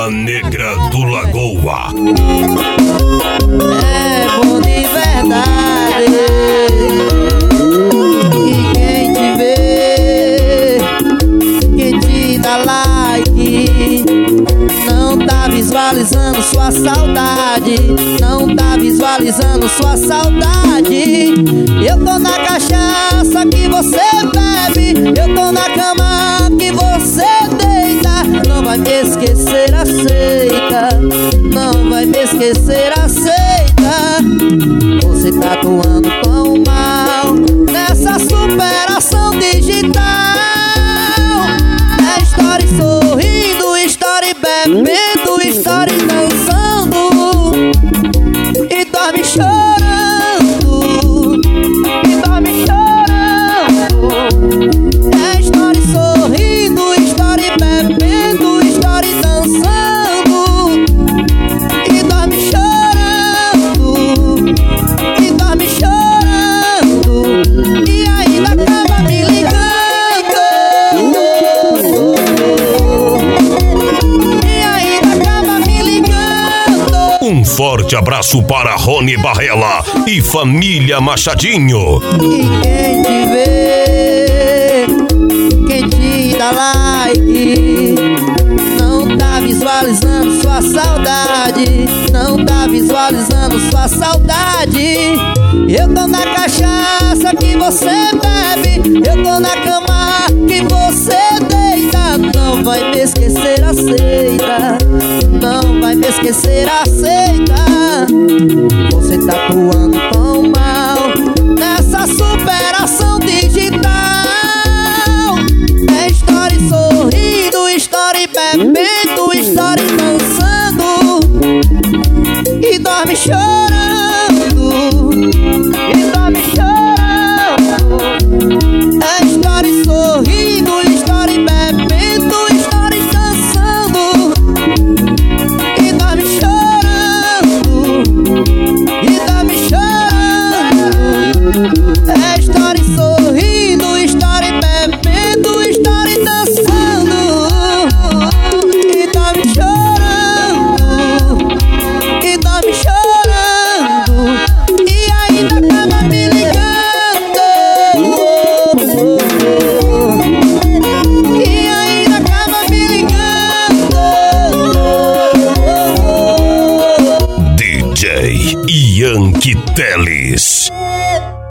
Negra do Lagoa. É bom de verdade. E quem te vê, quem te dá like, não tá visualizando sua saudade. Não tá visualizando sua saudade. Eu tô na cachaça que você bebe, eu tô na cama que você deita. Não vai me esquecer, aceita. Não vai me esquecer, aceita. Você tá atuando tão mal nessa superação digital. É story sorrindo, story bebendo, story dançando e dorme chorando, e dorme chorando. É story sorrindo, story bebendo, story dançando e dorme chorando, e dorme chorando. E ainda acaba me ligando, e ainda acaba me ligando. Um forte abraço para Rony Barrela e família Machadinho. E quem te vê, quem te dá like, não tá visualizando sua saudade. Não tá visualizando sua saudade. Eu tô na cachaça que você bebe, eu tô na cama que você deita. Não vai me esquecer, aceita. Não vai me esquecer, aceita. Você tá atuando